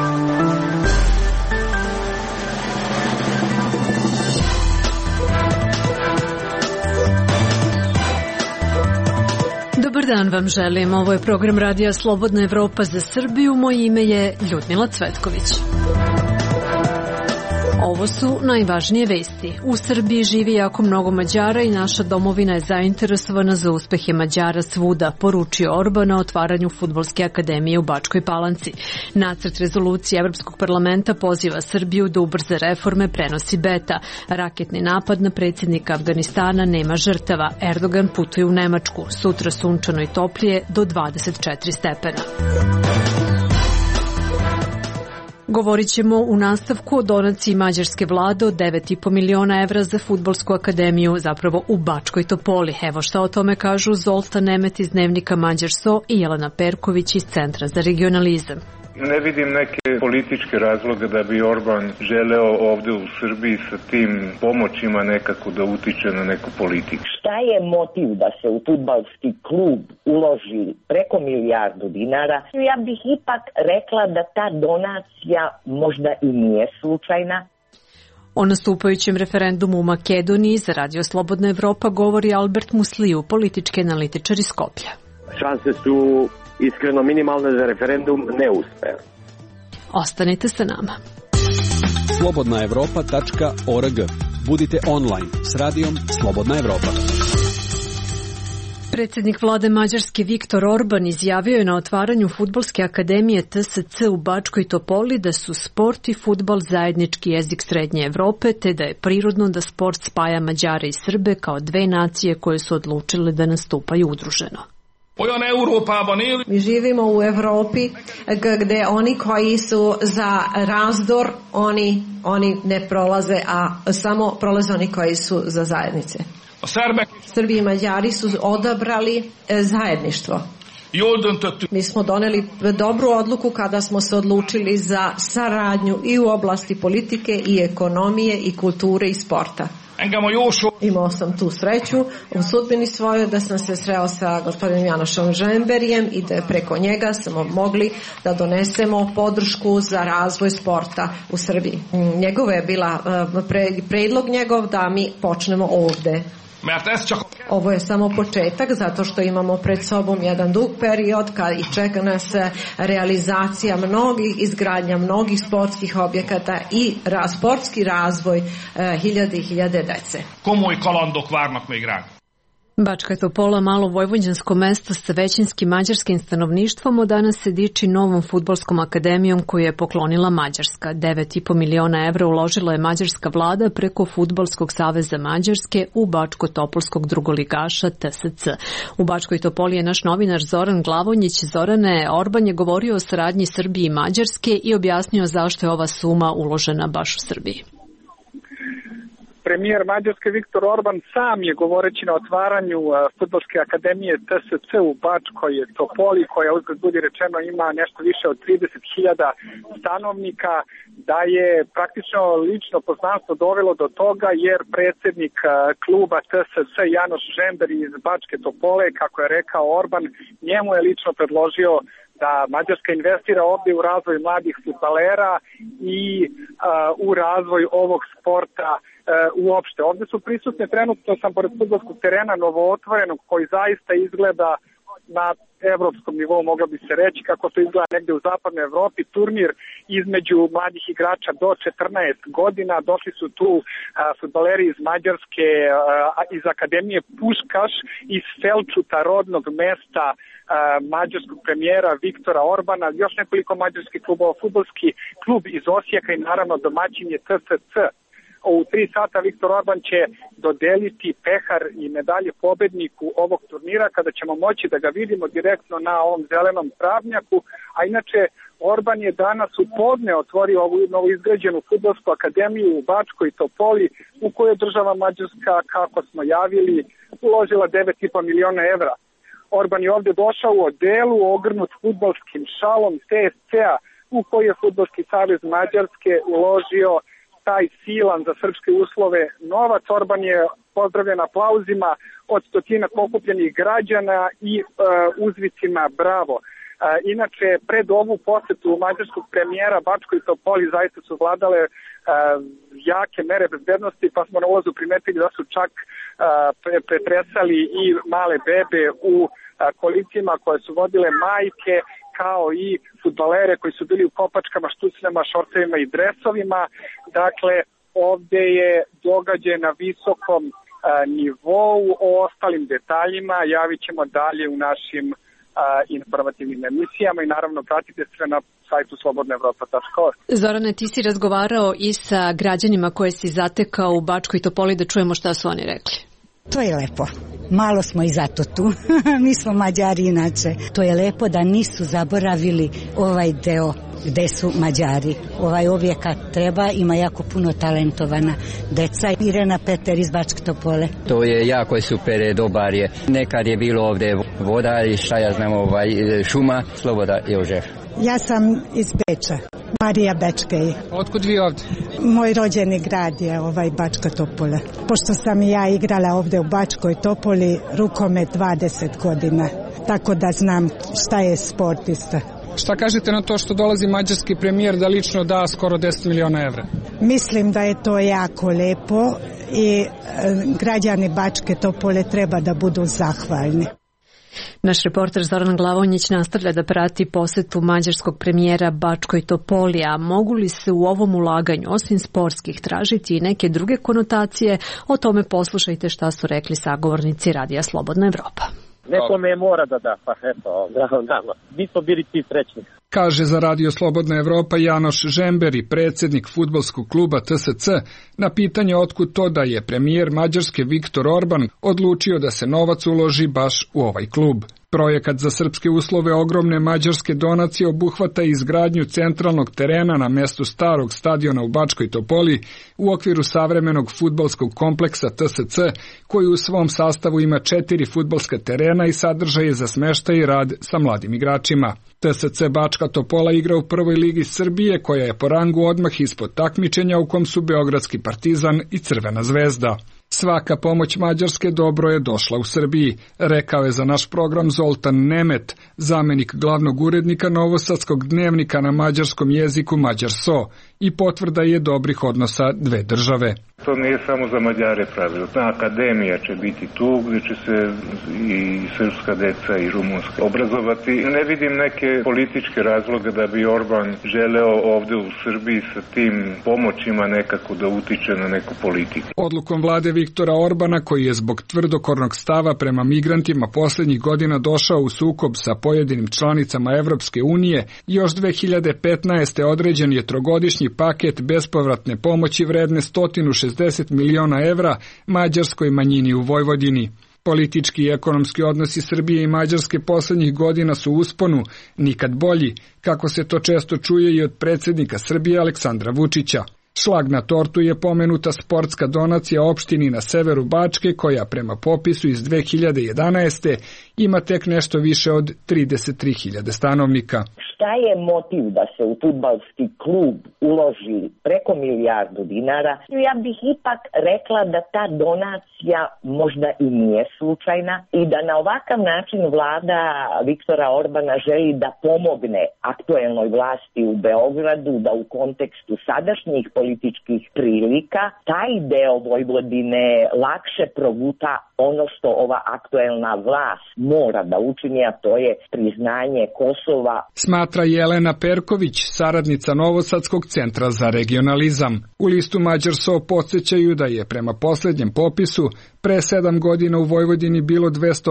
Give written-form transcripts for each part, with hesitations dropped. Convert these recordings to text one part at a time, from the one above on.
Dobar dan vam želim. Ovo je program Radija Slobodna Evropa za Srbiju. Moje ime je Ljudmila Cvetković. Ovo su najvažnije vesti. U Srbiji živi jako mnogo Mađara i naša domovina je zainteresovana za uspehe Mađara svuda, poručio Orban na otvaranju Fudbalske akademije u Bačkoj Palanci. Nacrt rezolucije Evropskog parlamenta poziva Srbiju da ubrza reforme, prenosi Beta. Raketni napad na predsjednika Afganistana, nema žrtava. Erdogan putuje u Nemačku. Sutra sunčano i toplije do 24 stepena. Govorit ćemo u nastavku o donaciji mađarske vlade od 9,5 miliona evra za Fudbalsku akademiju, zapravo u Bačkoj Topoli. Evo šta o tome kažu Zolta Nemet iz dnevnika Mađarso i Jelena Perković iz Centra za regionalizam. Ne vidim neke političke razloge da bi Orban želeo ovde u Srbiji sa tim pomoćima nekako da utiče na neku politiku. Šta je motiv da se u fudbalski klub uloži preko milijardu dinara? Ja bih ipak rekla da ta donacija možda i nije slučajna. O nastupajućem referendumu u Makedoniji za Radio Slobodna Evropa govori Albert Musliju, politički analitičar iz Skoplja. Šanse su iskreno minimalne za referendum ne uspe. Ostanite sa nama. slobodnaevropa.org. Budite online s radijom Slobodna Evropa. Predsjednik vlade Mađarske Viktor Orban izjavio je na otvaranju Fudbalske akademije TSC u Bačkoj Topoli da su sport i fudbal zajednički jezik Srednje Evrope, te da je prirodno da sport spaja Mađare i Srbe kao dve nacije koje su odlučile da nastupaju udruženo. Mi živimo u Evropi gdje oni koji su za razdor, oni ne prolaze, a samo prolaze oni koji su za zajednice. Srbi i Mađari su odabrali zajedništvo. Mi smo doneli dobru odluku kada smo se odlučili za saradnju i u oblasti politike i ekonomije i kulture i sporta. Imao sam tu sreću u sudbini svojoj da sam se sreo sa gospodinom Janošom Žemberijem i da preko njega smo mogli da donesemo podršku za razvoj sporta u Srbiji. Njegova je bila predlog njegov da mi počnemo ovde. Ovo je samo početak zato što imamo pred sobom jedan dug period i čeka nas realizacija izgradnja mnogih sportskih objekata i sportski razvoj hiljade i hiljade dece. Komoly kalandok várnak még ránk. Bačka Topola, malo vojvođansko mesto sa većinskim mađarskim stanovništvom, od danas se diči novom fudbalskom akademijom koju je poklonila Mađarska. 9,5 miliona evra uložila je mađarska vlada preko Fudbalskog saveza Mađarske u Bačko-Topolskog drugoligaša TSC. U Bačkoj Topoli je naš novinar Zoran Glavonjić. Zorane, Orban je govorio o saradnji Srbije i Mađarske i objasnio zašto je ova suma uložena baš u Srbiji. Premijer Mađarske Viktor Orban sam je govoreći na otvaranju Fudbalske akademije TSC u Bačkoj Topoli, koja uzgled budi rečeno ima nešto više od 30.000 stanovnika, da je praktično lično poznanstvo dovelo do toga jer predsjednik kluba TSC Janoš Žember iz Bačke Topole, kako je rekao Orban, njemu je lično predložio da Mađarska investira ovdje u razvoj mladih fudbalera i u razvoj ovog sporta uopšte. Ovdje su prisutne, trenutno sam pored fudbalskog terena novootvorenog koji zaista izgleda na evropskom nivou, moglo bi se reći kako to izgleda negdje u zapadnoj Evropi, turnir između mladih igrača do 14 godina. Došli su tu fudbaleri iz Mađarske, iz Akademije Puškaš, iz Selčuta, rodnog mesta mađarskog premijera Viktora Orbana, još nekoliko mađarskih klubova, fudbalski klub iz Osijeka i naravno domaćin je TSC. U 3 sata Viktor Orban će dodeliti pehar i medalje pobedniku ovog turnira, kada ćemo moći da ga vidimo direktno na ovom zelenom travnjaku. A inače, Orban je danas u podne otvorio ovu novoizgrađenu fudbalsku akademiju u Bačkoj Topoli, u kojoj država Mađarska, kako smo javili, uložila 9,5 miliona evra. Orban je ovdje došao u odelu ogrnut fudbalskim šalom TSC-a, u koji je Fudbalski savez Mađarske uložio taj silan za srpske uslove novac. Orban je pozdravljen aplauzima od stotinak okupljenih građana i uzvicima bravo. Inače, pred ovu posetu mađarskog premijera Bačkoj Topoli zaista su vladale jake mere bezbednosti, pa smo na ulazu primetili da su čak pretresali i male bebe u kolicima koje su vodile majke, kao i fudbalere koji su bili u kopačkama, štucljama, šorcevima i dresovima. Dakle, ovde je događaj na visokom nivou. O ostalim detaljima javit ćemo dalje u našim informativnim emisijama i naravno pratite sve na sajtu slobodnaevropa.org. Zorane, ti si razgovarao i sa građanima koje si zatekao u Bačkoj Topoli, da čujemo šta su oni rekli. To je lepo. Malo smo i zato tu. Mi smo Mađari inače. To je lepo da nisu zaboravili ovaj deo gde su Mađari. Ovaj objekat treba, ima jako puno talentovana deca. Irena Peter iz Bačke Topole. To je jako super, dobar je. Nekad je bilo ovde voda i šta ja znam, šuma. Sloboda Jožef. Ja sam iz Beča. Marija Bečkej. Otkud vi ovde? Moj rođeni grad je Bačka Topola. Pošto sam i ja igrala ovde u Bačkoj Topoli rukomet 20 godina. Tako da znam šta je sportista. Šta kažete na to što dolazi mađarski premijer da lično da skoro 10 miliona evra? Mislim da je to jako lepo i građani Bačke Topole treba da budu zahvalni. Naš reporter Zoran Glavonjić nastavlja da prati posetu mađarskog premijera Bačkoj Topoli, a mogu li se u ovom ulaganju, osim sportskih, tražiti i neke druge konotacije? O tome poslušajte šta su rekli sagovornici Radija Slobodna Evropa. Nekome mora da da, pa eto, nama. Mi smo bili ti srećni. Kaže za Radio Slobodna Evropa Janoš Žemberi, predsjednik fudbalskog kluba TSC, na pitanje otkud to da je premijer Mađarske Viktor Orban odlučio da se novac uloži baš u ovaj klub. Projekat za srpske uslove ogromne mađarske donacije obuhvata izgradnju centralnog terena na mestu starog stadiona u Bačkoj Topoli u okviru savremenog fudbalskog kompleksa TSC, koji u svom sastavu ima 4 fudbalska terena i sadržaje za smeštaj i rad sa mladim igračima. TSC Bačka Topola igra u prvoj ligi Srbije, koja je po rangu odmah ispod takmičenja u kom su Beogradski Partizan i Crvena zvezda. Svaka pomoć Mađarske dobro je došla u Srbiji, rekao je za naš program Zoltan Nemet, zamenik glavnog urednika Novosadskog dnevnika na mađarskom jeziku Mađarso, i potvrda je dobrih odnosa dve države. To nije samo za Mađare pravilo. Akademija će biti tu gdje će se i srpska deca i rumunska obrazovati. Ne vidim neke političke razloge da bi Orban želeo ovde u Srbiji sa tim pomoćima nekako da utiče na neku politiku. Odlukom vlade Viktora Orbana, koji je zbog tvrdokornog stava prema migrantima poslednjih godina došao u sukob sa pojedinim članicama Evropske unije, još 2015. određen je trogodišnji paket bespovratne pomoći vredne 160 miliona evra mađarskoj manjini u Vojvodini. Politički i ekonomski odnosi Srbije i Mađarske poslednjih godina su u usponu, nikad bolji, kako se to često čuje i od predsjednika Srbije Aleksandra Vučića. Šlag na tortu je pomenuta sportska donacija opštini na severu Bačke, koja prema popisu iz 2011. ima tek nešto više od 33.000 stanovnika. Šta je motiv da se u fudbalski klub uloži preko milijardu dinara? Ja bih ipak rekla da ta donacija možda i nije slučajna i da na ovakav način vlada Viktora Orbana želi da pomogne aktuelnoj vlasti u Beogradu, da u kontekstu sadašnjih političkih prilika taj deo Vojvodine lakše proguta ono što ova aktuelna vlast mora da učini, a to je priznanje Kosova. Smatra Jelena Perković, saradnica Novosadskog centra za regionalizam. U listu Mađarso podsjećaju da je prema posljednjem popisu pre 7 godina u Vojvodini bilo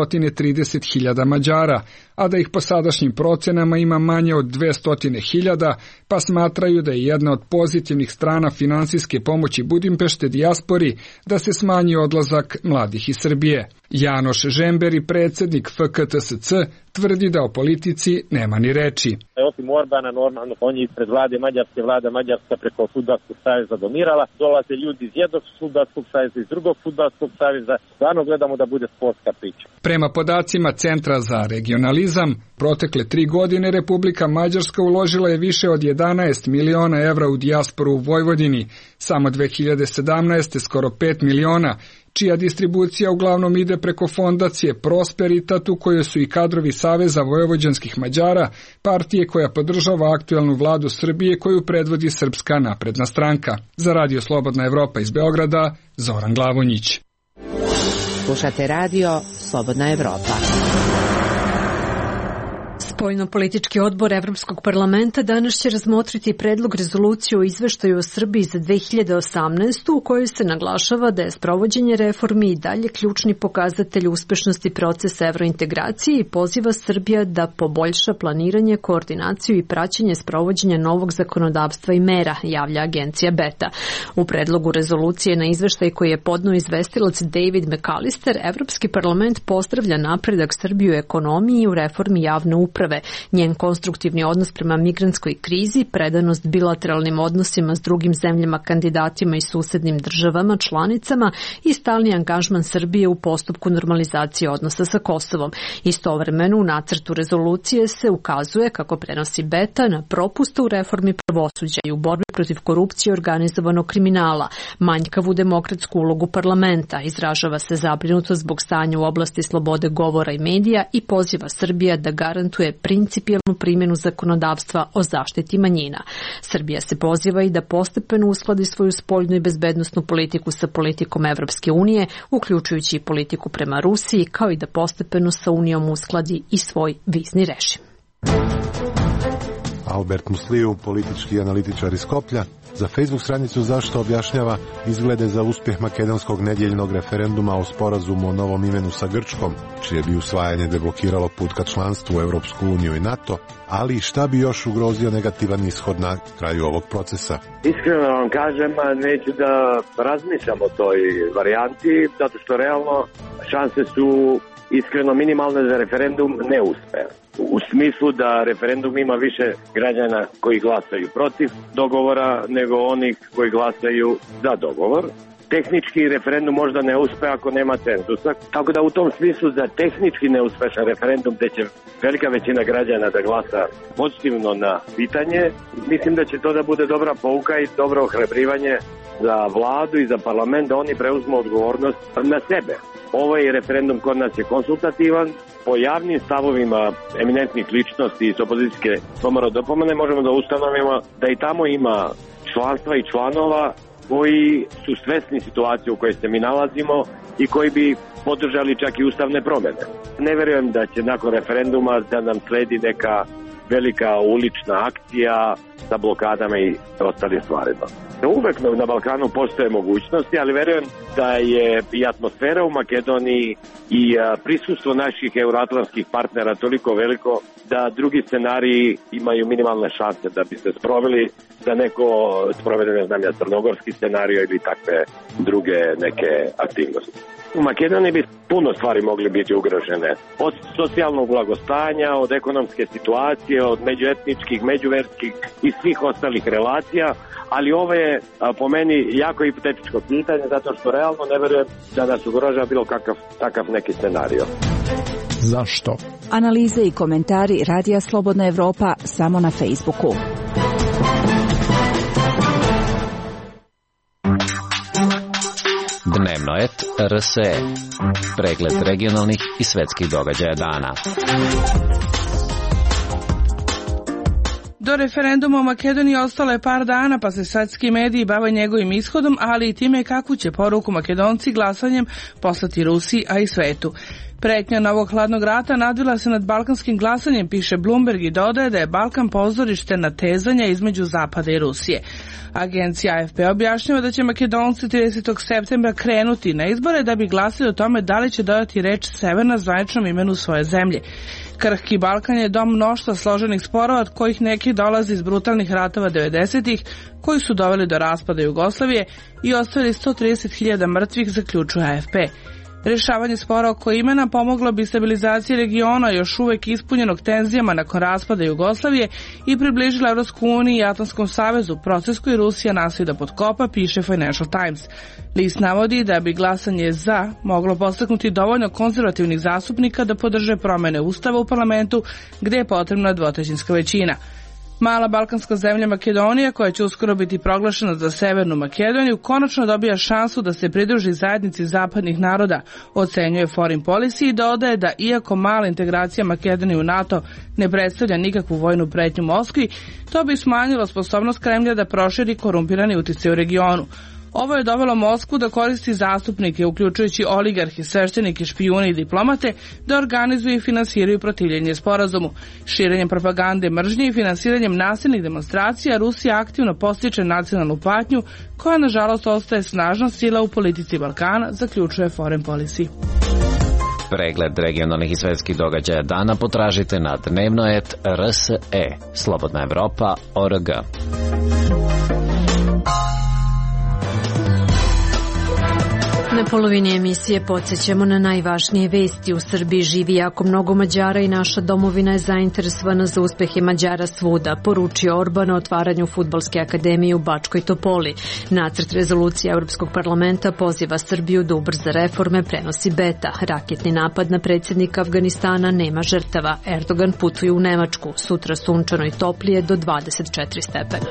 230.000 Mađara, a da ih po sadašnjim procenama ima manje od 200.000, pa smatraju da je jedna od pozitivnih strana finansijske pomoći Budimpešte dijaspori da se smanji odlazak mladih iz Srbije. Janoš Žemberi, predsjednik FK-TSC, tvrdi da o politici nema ni reči. Osim Orbana, normalno, on je ispred vlade Mađarske, vlada Mađarska preko fudbalskog saveza dominirala, dolaze ljudi iz jednog fudbalskog saveza, iz drugog fudbalskog saveza, stvarno gledamo da bude sportska priča. Prema podacima Centra za regionalizam, protekle 3 godine Republika Mađarska uložila je više od 11 miliona evra u dijasporu u Vojvodini, samo 2017. skoro 5 miliona, čija distribucija uglavnom ide preko fondacije Prosperitat u kojoj su i kadrovi Saveza vojvođanskih Mađara, partije koja podržava aktuelnu vladu Srbije koju predvodi Srpska napredna stranka. Za Radio Slobodna Evropa iz Beograda, Zoran Glavonjić. Slušate radio Slobodna Evropa. Spoljno-politički odbor Evropskog parlamenta danas će razmotriti predlog rezolucije o izveštaju o Srbiji za 2018. u kojoj se naglašava da je sprovođenje reformi i dalje ključni pokazatelj uspešnosti procesa evrointegracije i poziva Srbija da poboljša planiranje, koordinaciju i praćenje sprovođenja novog zakonodavstva i mera, javlja agencija Beta. U predlogu rezolucije na izveštaj koji je podneo izvestilac David McAllister, Evropski parlament pozdravlja napredak Srbije u ekonomiji i u reformi javne uprave, njen konstruktivni odnos prema migrantskoj krizi, predanost bilateralnim odnosima s drugim zemljama, kandidatima i susednim državama, članicama i stalni angažman Srbije u postupku normalizacije odnosa sa Kosovom. Istovremeno u nacrtu rezolucije se ukazuje, kako prenosi Beta, na propuste u reformi pravosuđa i u borbi protiv korupcije i organizovanog kriminala, manjkavu demokratsku ulogu parlamenta, izražava se zabrinutost zbog stanja u oblasti slobode govora i medija i poziva Srbija da garantuje principijelnu primjenu zakonodavstva o zaštiti manjina. Srbija se poziva i da postepeno uskladi svoju spoljnu i bezbednosnu politiku sa politikom Evropske unije, uključujući i politiku prema Rusiji, kao i da postepeno sa Unijom uskladi i svoj vizni režim. Albert Musliju, politički analitičar iz Skoplja, za Facebook stranicu Zašto objašnjava izglede za uspjeh makedonskog nedjeljnog referenduma o sporazumu o novom imenu sa Grčkom, čije bi usvajanje deblokiralo put ka članstvu u Europsku uniju i NATO, ali šta bi još ugrozio negativan ishod na kraju ovog procesa? Iskreno vam kažem, neću da razmišljam o toj varijanti, zato što realno šanse su iskreno minimalne za referendum ne uspe. U smislu da referendum ima više građana koji glasaju protiv dogovora nego onih koji glasaju za dogovor. Tehnički referendum možda ne uspe ako nema cenzusa, tako da u tom smislu za tehnički neuspešan referendum gde će velika većina građana da glasa pozitivno na pitanje, mislim da će to da bude dobra pouka i dobro ohrabrivanje za vladu i za parlament da oni preuzmu odgovornost na sebe. Ovaj referendum kod nas je konsultativan, po javnim stavovima eminentnih ličnosti iz opozicijske komore dopomene možemo da ustanovimo da i tamo ima članstva i članova koji su svesni situacije u kojoj se mi nalazimo i koji bi podržali čak i ustavne promjene. Ne verujem da će nakon referenduma da nam sledi neka velika ulična akcija sa blokadama i ostalim stvarima. Uvek na Balkanu postoje mogućnosti, ali verujem da je i atmosfera u Makedoniji i prisustvo naših euroatlantskih partnera toliko veliko da drugi scenariji imaju minimalne šanse da bi se sproveli, da neko sprovede, ne znam ja, crnogorski scenario ili takve druge neke aktivnosti. U Makedoniji bi puno stvari mogli biti ugrožene. Od socijalnog blagostanja, od ekonomske situacije, od međuetničkih, međuverskih i svih ostalih relacija, ali ovo je po meni jako hipotetičko pitanje, zato što realno ne verujem da nas ugrožava bilo kakav takav neki scenario. Zašto? Analize i komentari Radija Slobodna Evropa samo na Facebooku. Dnevnoet RSE. Pregled regionalnih i svetskih događaja dana. Do referenduma u Makedoniji ostalo je par dana, pa se svetski mediji bave njegovim ishodom, ali i time kakvu će poruku Makedonci glasanjem poslati Rusiji, a i svetu. Pretnja novog hladnog rata nadvila se nad balkanskim glasanjem, piše Bloomberg, i dodaje da je Balkan pozorište natezanja između Zapada i Rusije. Agencija AFP objašnjava da će Makedonci 30. septembra krenuti na izbore da bi glasili o tome da li će dodati reč Severna zvaničnom imenu svoje zemlje. Krhki Balkan je dom mnoštva složenih sporova, od kojih neki dolazi iz brutalnih ratova 90-ih, koji su doveli do raspada Jugoslavije i ostavili 130.000 mrtvih, zaključuje AFP. Rješavanje spora oko imena pomoglo bi stabilizaciji regiona još uvek ispunjenog tenzijama nakon raspada Jugoslavije i približila Evropsku uniju i Atlantskom savezu, proces koji Rusija nastoji da potkopa, piše Financial Times. List navodi da bi glasanje za moglo podstaknuti dovoljno konzervativnih zastupnika da podrže promene ustava u parlamentu, gde je potrebna dvotrećinska većina. Mala balkanska zemlja Makedonija, koja će uskoro biti proglašena za Severnu Makedoniju, konačno dobija šansu da se pridruži zajednici zapadnih naroda, ocenjuje Foreign Policy i dodaje da iako mala integracija Makedonije u NATO ne predstavlja nikakvu vojnu pretnju Moskvi, to bi smanjilo sposobnost Kremlja da proširi korumpirani uticaj u regionu. Ovo je dovelo Moskvu da koristi zastupnike, uključujući oligarhi, sveštenike, špijune i diplomate, da organizuju i finansiraju protivljenje sporazumu. Širenjem propagande mržnje i finansiranjem nasilnih demonstracija Rusija aktivno podstiče nacionalnu patnju, koja nažalost ostaje snažna sila u politici Balkana, zaključuje Foreign Policy. Pregled regionalnih i svetskih događaja dana potražite na dnevno.rs.e. Slobodna Evropa.org. Na polovini emisije podsjećamo na najvažnije vesti. U Srbiji živi jako mnogo Mađara i naša domovina je zainteresovana za uspehe Mađara svuda, poručio Orban na otvaranju Fudbalske akademije u Bačkoj Topoli. Nacrt rezolucije Europskog parlamenta poziva Srbiju da ubrza reforme, prenosi Beta. Raketni napad na predsjednika Afganistana, nema žrtava. Erdogan putuje u Nemačku. Sutra sunčano i toplije do 24 stepena.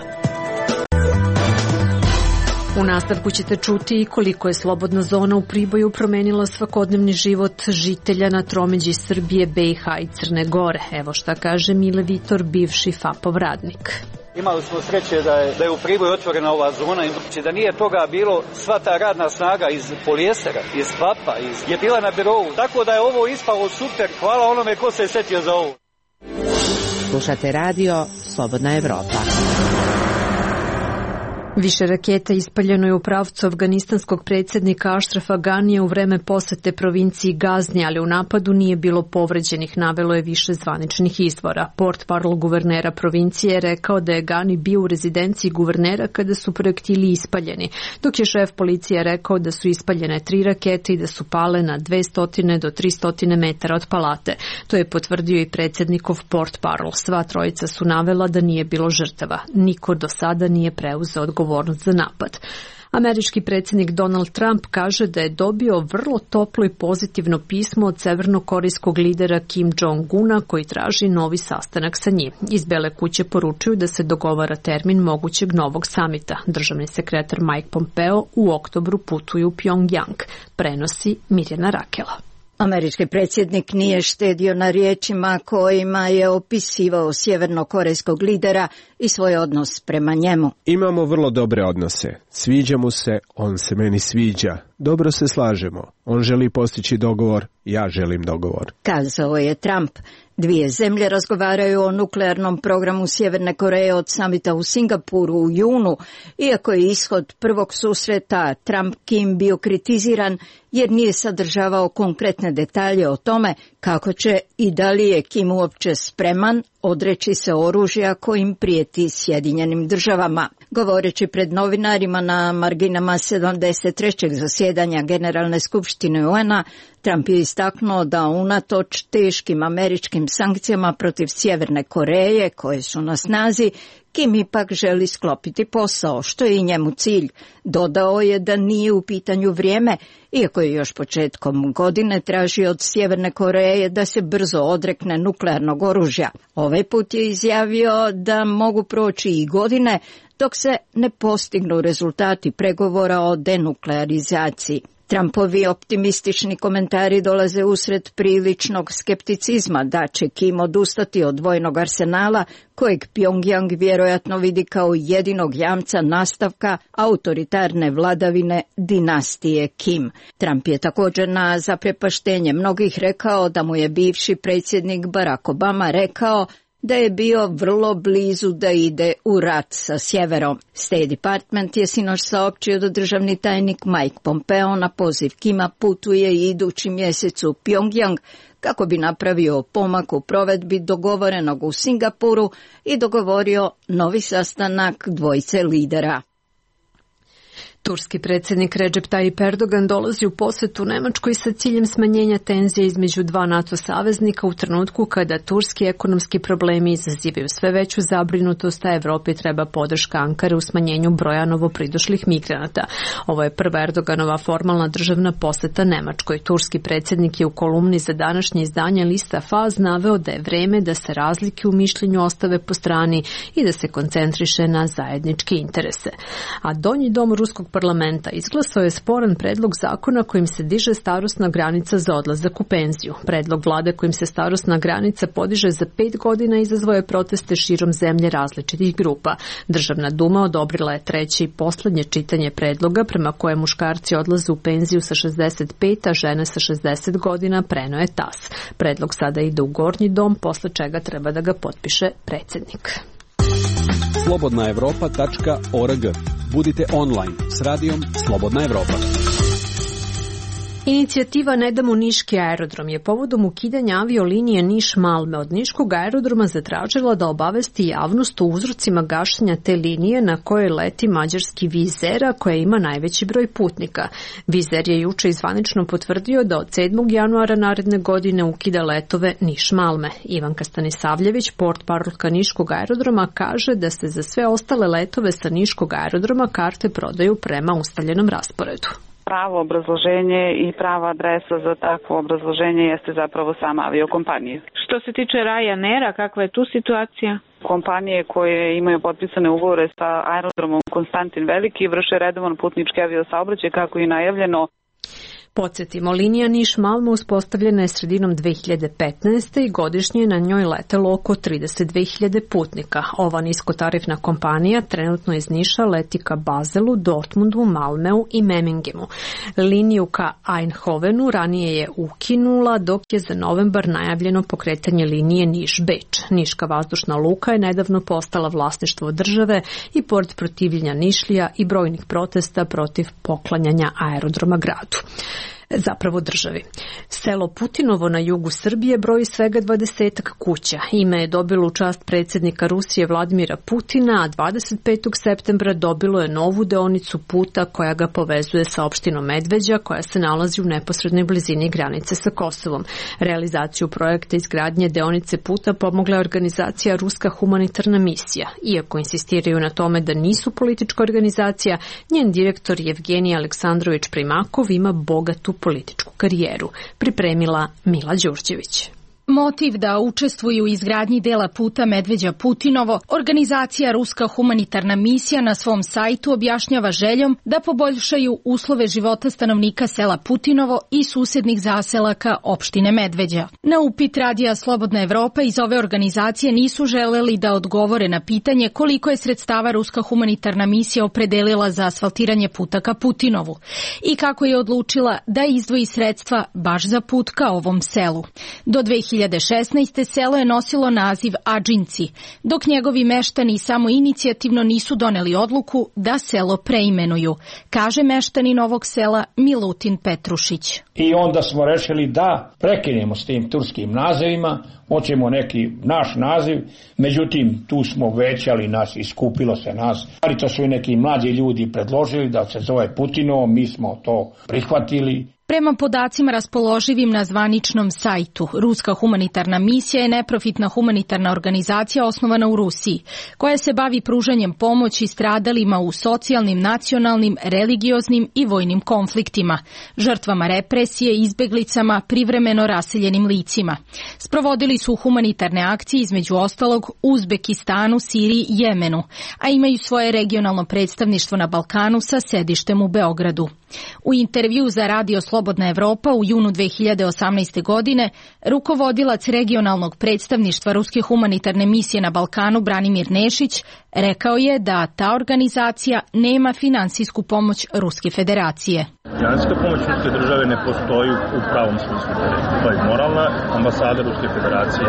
U nastavku ćete čuti koliko je slobodna zona u Priboju promenila svakodnevni život žitelja na tromeđi Srbije, BiH i Crne Gore. Evo šta kaže Mile Vitor, bivši FAP-ov radnik. Imali smo sreće da je u Priboju otvorena ova zona i da nije toga bilo, sva ta radna snaga iz polijestera, iz FAP-a, je bila na birovu. Tako da je ovo ispalo super. Hvala onome ko se je setio za ovo. Slušate radio Slobodna Evropa. Više raketa ispaljeno je u pravcu afganistanskog predsjednika Ašrafa Ganija u vreme posete provinciji Gazni, ali u napadu nije bilo povređenih, navelo je više zvaničnih izvora. Portparol guvernera provincije je rekao da je Gani bio u rezidenciji guvernera kada su projektili ispaljeni, dok je šef policije rekao da su ispaljene 3 rakete i da su pale na 200 do 300 metara od palate. To je potvrdio i predsjednikov portparol. Sva trojica su navela da nije bilo žrtava. Niko do sada nije preuzeo odgovornost za napad. Američki predsjednik Donald Trump kaže da je dobio vrlo toplo i pozitivno pismo od severnokorejskog lidera Kim Jong-una koji traži novi sastanak sa njim. Iz Bele kuće poručuju da se dogovara termin mogućeg novog samita. Državni sekretar Mike Pompeo u oktobru putuje u Pyongyang, prenosi Mirjana Rakela. Američki predsjednik nije štedio na riječima kojima je opisivao sjevernokorejskog lidera i svoj odnos prema njemu. Imamo vrlo dobre odnose. Sviđa mu se, on se meni sviđa. Dobro se slažemo. On želi postići dogovor, ja želim dogovor. Kazao je Trump. Dvije zemlje razgovaraju o nuklearnom programu Sjeverne Koreje od samita u Singapuru u junu, iako je ishod prvog susreta Trump-Kim bio kritiziran jer nije sadržavao konkretne detalje o tome kako će i da li je Kim uopće spreman odreći se oružja kojim prijeti Sjedinjenim državama. Govoreći pred novinarima na marginama 73. zasjedanja Generalne skupštine UN-a, Trump je istaknuo da unatoč teškim američkim sankcijama protiv Sjeverne Koreje koje su na snazi, Kim ipak želi sklopiti posao, što je i njemu cilj. Dodao je da nije u pitanju vrijeme, iako je još početkom godine tražio od Sjeverne Koreje da se brzo odrekne nuklearnog oružja. Ovaj put je izjavio da mogu proći i godine dok se ne postignu rezultati pregovora o denuklearizaciji. Trumpovi optimistični komentari dolaze usred priličnog skepticizma da će Kim odustati od vojnog arsenala kojeg Pyongyang vjerojatno vidi kao jedinog jamca nastavka autoritarne vladavine dinastije Kim. Trump je također na zaprepaštenje mnogih rekao da mu je bivši predsjednik Barack Obama rekao da je bio vrlo blizu da ide u rat sa sjeverom. State Department je sinoć saopćio da državni tajnik Mike Pompeo na poziv Kima putuje i idući mjesec u Pyongyang kako bi napravio pomak u provedbi dogovorenog u Singapuru i dogovorio novi sastanak dvojice lidera. Turski predsjednik Recep Tayyip Erdogan dolazi u posetu Nemačkoj sa ciljem smanjenja tenzija između dva NATO saveznika u trenutku kada turski ekonomski problemi izazivaju sve veću zabrinutost, a Evropi treba podrška Ankare u smanjenju broja novopridošlih migranata. Ovo je prva Erdoganova formalna državna poseta Nemačkoj. Turski predsjednik je u kolumni za današnje izdanje lista Faz naveo da je vreme da se razlike u mišljenju ostave po strani i da se koncentriše na zajedničke interese. A Donji dom Ruskog parlamenta izglasao je sporan predlog zakona kojim se diže starosna granica za odlazak u penziju. Predlog vlade kojim se starosna granica podiže za 5 godina izazvao je proteste širom zemlje različitih grupa. Državna duma odobrila je treće i poslednje čitanje predloga prema kojem muškarci odlaze u penziju sa 65, a žene sa 60 godina, preneo je TAS. Predlog sada ide u Gornji dom, posle čega treba da ga potpiše predsjednik. slobodnaevropa.org. Budite online s radijom Slobodna Evropa. Inicijativa Ne damo niški aerodrom je povodom ukidanja aviolinije Niš-Malme od niškog aerodroma zatražila da obavesti javnost o uzrocima gašenja te linije na kojoj leti mađarski Wizz Air, koja ima najveći broj putnika. Wizz Air je juče zvanično potvrdio da od 7. januara naredne godine ukida letove Niš-Malme. Ivanka Stanisavljević, portparolka niškog aerodroma, kaže da se za sve ostale letove sa niškog aerodroma karte prodaju prema ustaljenom rasporedu. Pravo obrazloženje i prava adresa za takvo obrazloženje jeste zapravo sama aviokompanija. Što se tiče Ryanaira, kakva je tu situacija? Kompanije koje imaju potpisane ugovore sa aerodromom Konstantin Veliki vrše redovan putnički aviosaobraćaj kako je najavljeno. Podsjetimo, linija Niš-Malme uspostavljena je sredinom 2015. i godišnje na njoj letelo oko 32.000 putnika. Ova niskotarifna kompanija trenutno iz Niša leti ka Bazelu, Dortmundu, Malmeu i Memingemu. Liniju ka Eindhovenu ranije je ukinula, dok je za novembar najavljeno pokretanje linije Niš-Beč. Niška vazdušna luka je nedavno postala vlasništvo države i pored protivljenja Nišlija i brojnih protesta protiv poklanjanja aerodroma gradu. Zapravo državi. Selo Putinovo na jugu Srbije broji svega 20 kuća. Ime je dobilo u čast predsjednika Rusije Vladimira Putina, a 25. septembra dobilo je novu deonicu puta koja ga povezuje sa opštinom Medveđa, koja se nalazi u neposrednoj blizini granice sa Kosovom. Realizaciju projekta izgradnje deonice puta pomogla je organizacija Ruska humanitarna misija. Iako insistiraju na tome da nisu politička organizacija, njen direktor Jevgenij Aleksandrović Primakov ima bogatu političku karijeru, pripremila Mila Đurđević. Motiv da učestvuju u izgradnji dela puta Medveđa-Putinovo, organizacija Ruska humanitarna misija na svom sajtu objašnjava željom da poboljšaju uslove života stanovnika sela Putinovo i susednih zaselaka opštine Medveđa. Na upit radija Slobodna Evropa iz ove organizacije nisu želeli da odgovore na pitanje koliko je sredstava Ruska humanitarna misija opredelila za asfaltiranje puta ka Putinovu i kako je odlučila da izdvoji sredstva baš za put ka ovom selu. Do 2016. selo je nosilo naziv Adžinci, dok njegovi meštani samo inicijativno nisu doneli odluku da selo preimenuju, kaže meštanin ovog sela Milutin Petrušić. I onda smo rešili da prekinemo s tim turskim nazivima, hoćemo neki naš naziv, međutim tu smo većali nas, iskupilo se nas, ali to su i neki mlađi ljudi predložili da se zove Putinovo, mi smo to prihvatili. Prema podacima raspoloživim na zvaničnom sajtu, Ruska humanitarna misija je neprofitna humanitarna organizacija osnovana u Rusiji, koja se bavi pružanjem pomoći stradalima u socijalnim, nacionalnim, religioznim i vojnim konfliktima, žrtvama represije, izbeglicama, privremeno raseljenim licima. Sprovodili su humanitarne akcije između ostalog u Uzbekistanu, Siriji i Jemenu, a imaju svoje regionalno predstavništvo na Balkanu sa sedištem u Beogradu. U intervju za Radio Slobodna Evropa u junu 2018. godine rukovodilac regionalnog predstavništva Ruske humanitarne misije na Balkanu Branimir Nešić rekao je da ta organizacija nema finansijsku pomoć Ruske federacije. Finansijska pomoć Ruske države ne postoji u pravom smislu. To je moralna ambasada Ruske federacije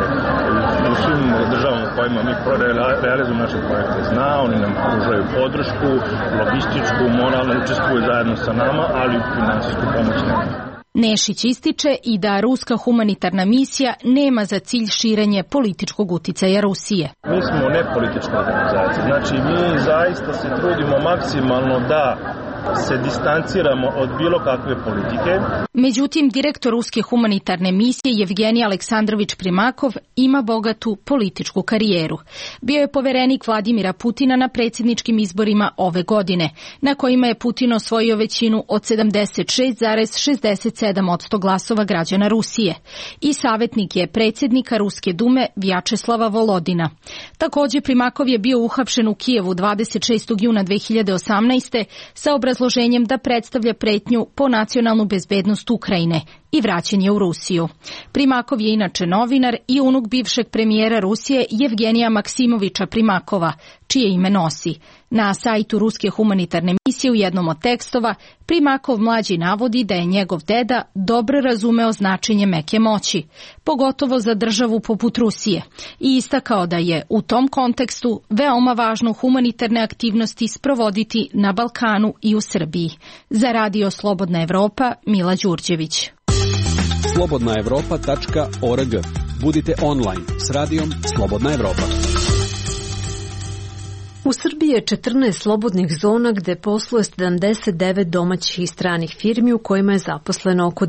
u svim državama u kojima mi realizujemo naše projekte. Zna, oni nam pružaju podršku, logističku, moralno učestvuju zajedno sa nama, ali finansijsku pomoć nema. Nešić ističe i da Ruska humanitarna misija nema za cilj širenje političkog uticaja Rusije. Mi smo nepolitička organizacija, znači mi zaista se trudimo maksimalno da se distanciramo od bilo kakve politike. Međutim, direktor Ruske humanitarne misije Jevgenij Aleksandrović Primakov ima bogatu političku karijeru. Bio je poverenik Vladimira Putina na predsjedničkim izborima ove godine, na kojima je Putin osvojio većinu od 76,67% glasova građana Rusije i savjetnik je predsjednika Ruske dume Vjačeslava Volodina. Također Primakov je bio uhapšen u Kijevu 26. juna 2018. sa obrazloženjem da predstavlja pretnju po nacionalnu bezbednost Ukrajine i vraćen je u Rusiju. Primakov je inače novinar i unuk bivšeg premijera Rusije Jevgenija Maksimovića Primakova, čije ime nosi. Na sajtu Ruske humanitarne misije u jednom od tekstova Primakov mlađi navodi da je njegov deda dobro razumeo značenje meke moći, pogotovo za državu poput Rusije, i istakao da je u tom kontekstu veoma važno humanitarne aktivnosti sprovoditi na Balkanu i u Srbiji. Za Radio Slobodna Evropa, Mila Đurđević. slobodnaevropa.org. Budite online s radijom Slobodna Evropa. U Srbiji je 14 slobodnih zona gde posluje 79 domaćih i stranih firmi u kojima je zaposleno oko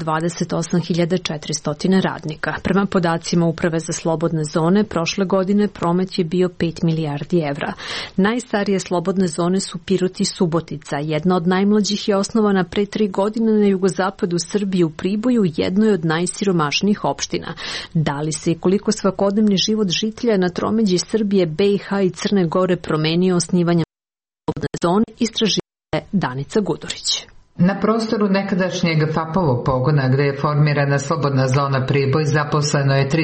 28.400 radnika. Prema podacima Uprave za slobodne zone, prošle godine promet je bio 5 milijardi evra. Najstarije slobodne zone su Pirot i Subotica. Jedna od najmlađih je osnovana pre 3 godine na jugozapadu Srbije u Priboju, jednoj od najsiromašnijih opština. Da li se i koliko svakodnevni život žitelja na tromeđi Srbije, BiH i Crne Gore promenio osnivanjem slobodne zone, istraživala je Danica Gudurić. Na prostoru nekadašnjeg FAP-ovog pogona gde je formirana slobodna zona Priboj zaposleno je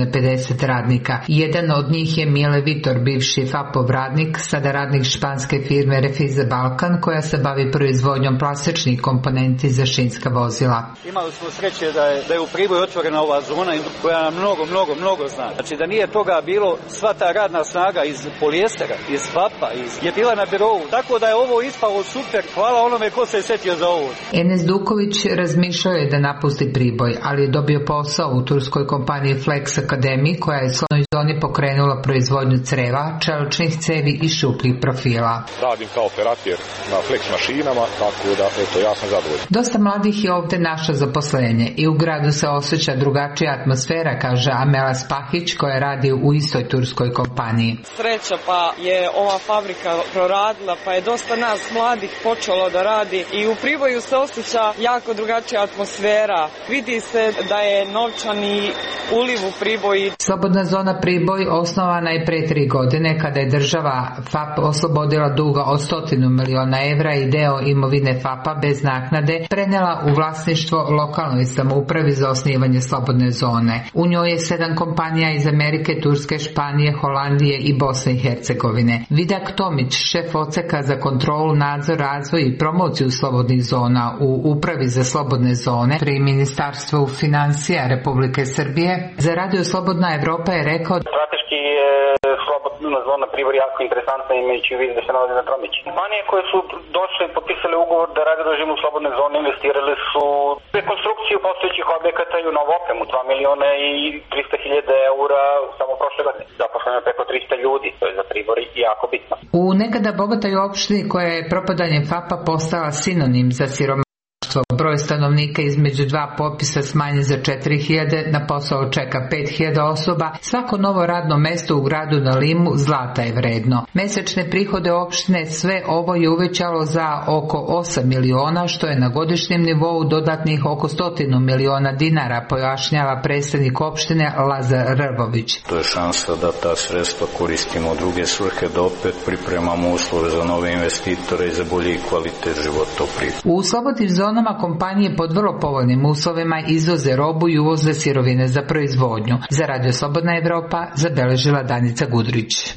350 radnika. Jedan od njih je Mile Vitor, bivši FAP-ov radnik, sada radnik španske firme Refiza Balkan koja se bavi proizvodnjom plastičnih komponenti za šinska vozila. Imali smo sreće da je u Priboju otvorena ova zona koja nam mnogo zna. Znači da nije toga bilo, sva ta radna snaga iz polijestera, iz FAP-a, je bila na birovu. Tako da je ovo ispalo super, hvala onome ko se setio za ovo. Enes Duković razmišljao je da napusti Priboj, ali je dobio posao u turskoj kompaniji Flex Academy koja je u slobodnoj zoni pokrenula proizvodnju creva, čeličnih cevi i šupljih profila. Radim kao operator na Flex mašinama, tako da ja sam zadovoljan. Dosta mladih je ovde našlo zaposlenje i u gradu se osjeća drugačija atmosfera, kaže Amela Spahić koja radi u istoj turskoj kompaniji. Sreća pa je ova fabrika proradila, pa je dosta nas mladih počelo da radi i u Priboju se osjeća jako drugačija atmosfera. Vidi se da je novčani uliv u Priboji. Slobodna zona Priboj osnovana je pre 3 godine kada je država FAP oslobodila duga od 100 miliona evra i deo imovine FAP-a bez naknade prenela u vlasništvo lokalnoj samoupravi za osnivanje slobodne zone. U njoj je 7 kompanija iz Amerike, Turske, Španije, Holandije i Bosne i Hercegovine. Vidak Tomić, šef odseka za kontrolu, nadzor, razvoj i promociju slobodnih zona u Upravi za slobodne zone pri Ministarstvu financija Republike Srbije za Radio Slobodna Evropa je rekao: strateški je slobodna zona Priboj jako interesantna imajući u vidu da se nalazi na tromeđi. Kompanije koje su došle i potpisale ugovor da rade u režimu slobodne zone investirale su rekonstrukciju postojećih objekata i u novu opremu, 2 miliona i 300.000 eura samo prošle godine. Zaposleno je preko 300 ljudi, to je za Priboj jako bitno. U nekada bogatoj opštini koja je propadanjem FAP-a postala sinonim za siromaštvo, broj stanovnika između 2 popisa smanjen za 4.000, na posao čeka 5.000 osoba, svako novo radno mesto u gradu na limu zlata je vredno. Mesečne prihode opštine sve ovo je uvećalo za oko 8 miliona, što je na godišnjem nivou dodatnih oko 100 miliona dinara, pojašnjava predstavnik opštine Lazar Rvović. To je šansa da ta sredstva koristimo u druge svrhe, da opet pripremamo uslove za nove investitore i za bolji kvalitet života u Priboju. U slobodnim zonama kompanije pod vrlo povoljnim uslovima izvoze robu i uvoze sirovine za proizvodnju. Za Radio Slobodna Evropa zabeležila Danica Gudrić.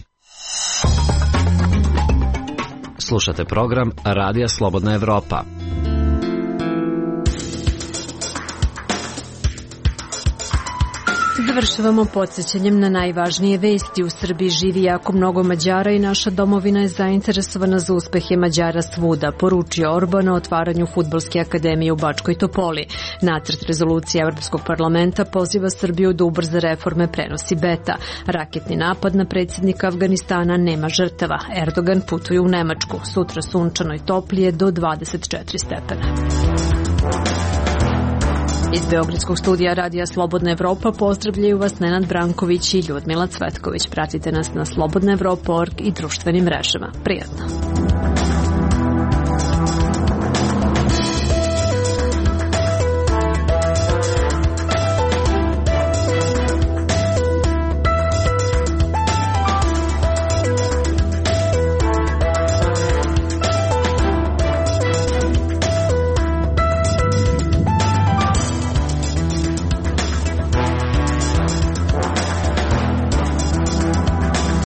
Slušate program Radija Slobodna Evropa. Završavamo podsjećanjem na najvažnije vesti. U Srbiji živi jako mnogo Mađara i naša domovina je zainteresovana za uspehe Mađara svuda, poručio Orban na otvaranju Fudbalske akademije u Bačkoj Topoli. Nacrt rezolucije Evropskog parlamenta poziva Srbiju da ubrza reforme, prenosi Beta. Raketni napad na predsjednika Afganistana, nema žrtava. Erdogan putuje u Nemačku. Sutra sunčano i toplije do 24 stepena. Iz Beogradskog studija Radija Slobodna Evropa pozdravljaju vas Nenad Branković i Ljudmila Cvetković. Pratite nas na slobodnaevropa.org i društvenim mrežama. Prijatno!